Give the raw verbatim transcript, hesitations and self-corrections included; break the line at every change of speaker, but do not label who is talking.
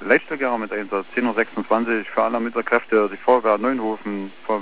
Leichtverkehr mit Einsatz zehn Uhr sechsundzwanzig für alle Ermittlerkräfte, die Vorgar Neuenhofen,